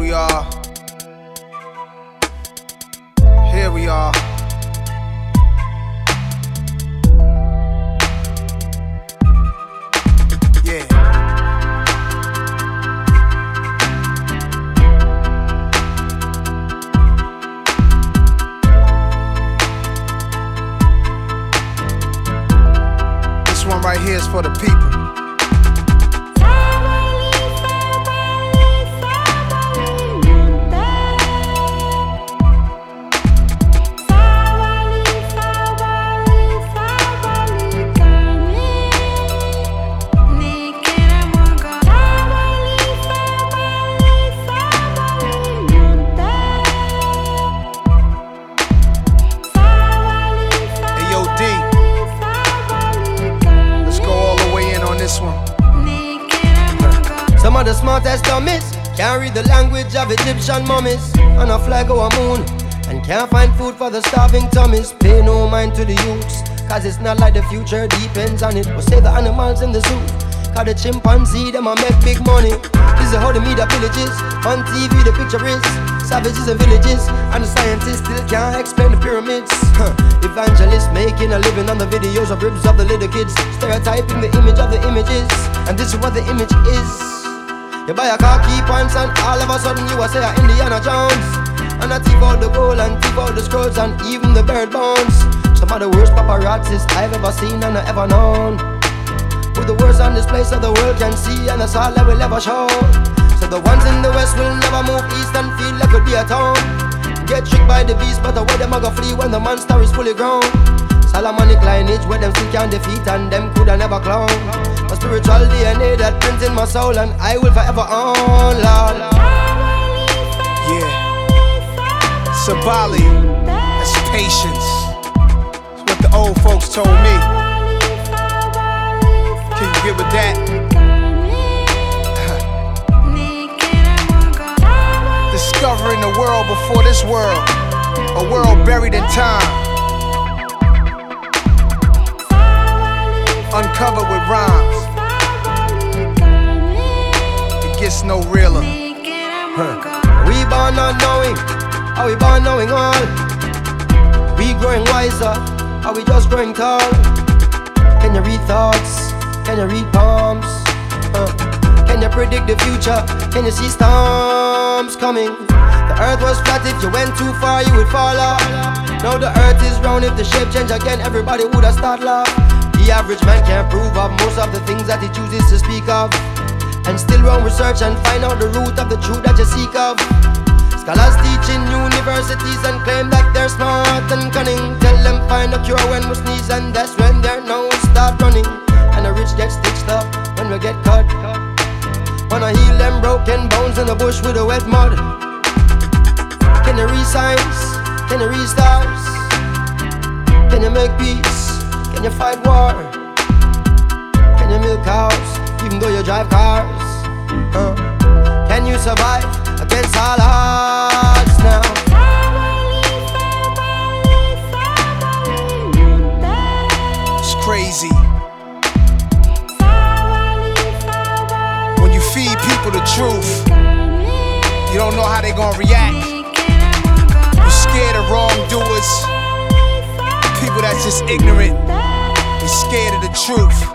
we are. Here we are. Yeah. This one right here is for the people. Some of the smartest dummies can't read the language of Egyptian mummies on a flag or a moon, and can't find food for the starving tummies. Pay no mind to the youths, cause it's not like the future depends on it. We'll save the animals in the zoo, cause the chimpanzee them a make big money. This is how the media villages, on TV the picture is savages and villages, and the scientists still can't explain the pyramids. Evangelists making a living on the videos of ribs of the little kids, stereotyping the image of the images, and this is what the image is. You buy a car, key pants, and all of a sudden you are say Indiana Jones, and I thief out the gold and thief out the scrolls and even the bird bones. Some of the worst paparazzis I've ever seen and I ever known, with the worst on display so the world can see, and that's all I will ever show. So the ones in the west will never move east and feel like it'll be a town. Get tricked by the beast, but away them a go flee when the monster is fully grown. Solomonic lineage where them still can't defeat and them coulda never clown. A spiritual DNA that prints in my soul and I will forever own, Lord. Yeah. Sabali, that's patience. That's what the old folks told me. Can you get with that? Discovering the world before this world, a world buried in time, uncovered with rhymes. It gets no realer. We born not knowing, are we born knowing all? We growing wiser, are we just growing tall? Can you read thoughts? Can you read palms? Can you predict the future? Can you see storms coming? The earth was flat, if you went too far you would fall off. Now the earth is round, if the shape change again everybody would have start laugh. The average man can't prove of most of the things that he chooses to speak of, and still run research and find out the root of the truth that you seek of. Scholars teach in universities and claim that they're smart and cunning. Tell them find a cure when we sneeze, and that's when their nose start running. And the rich get stitched up when we get cut. Wanna heal them broken bones in the bush with the wet mud. Can you read signs? Can you read stars? Can you make peace? Can you fight war? Can you milk cows even though you drive cars? Can you survive against all odds now? It's crazy. When you feed people the truth, you don't know how they gonna react. You're scared of wrongdoers, people that's just ignorant. They're scared of the truth.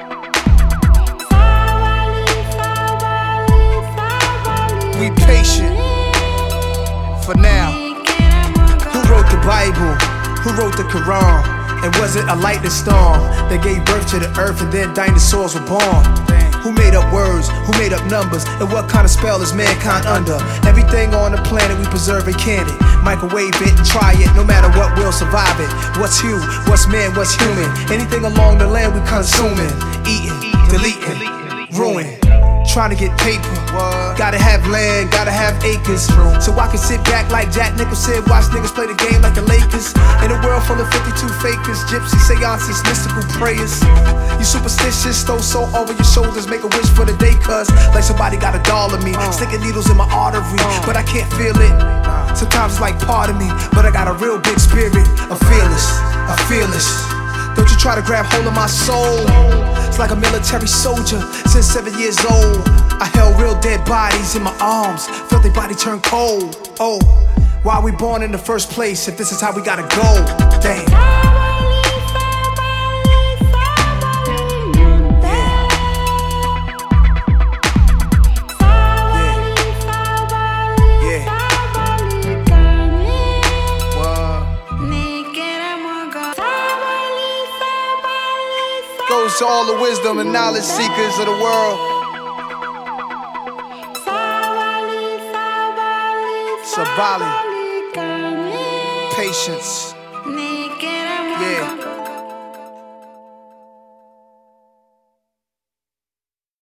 We patient for now. Who wrote the Bible? Who wrote the Quran? And was it a lightning storm that gave birth to the earth and then dinosaurs were born? Who made up words? Who made up numbers? And what kind of spell is mankind under? Everything on the planet we preserve and can it. Microwave it and try it, no matter what, we'll survive it. What's you? What's man? What's human? Anything along the land we consuming, eating, deleting, ruin. Trying to get paper, gotta have land, gotta have acres. So I can sit back like Jack Nicholson, watch niggas play the game like the Lakers. In a world full of 52 fakers, gypsy seances, mystical prayers. You superstitious, throw soul over your shoulders, make a wish for the day, cuz like somebody got a doll of me, sticking needles in my artery, but I can't feel it. Sometimes it's like part of me, but I got a real big spirit, I'm fearless, Don't you try to grab hold of my soul. It's like a military soldier. Since 7 years old, I held real dead bodies in my arms. Felt their body turn cold. Oh, why we born in the first place if this is how we gotta go? Damn. Goes to all the wisdom and knowledge seekers of the world. Sabali, patience, yeah.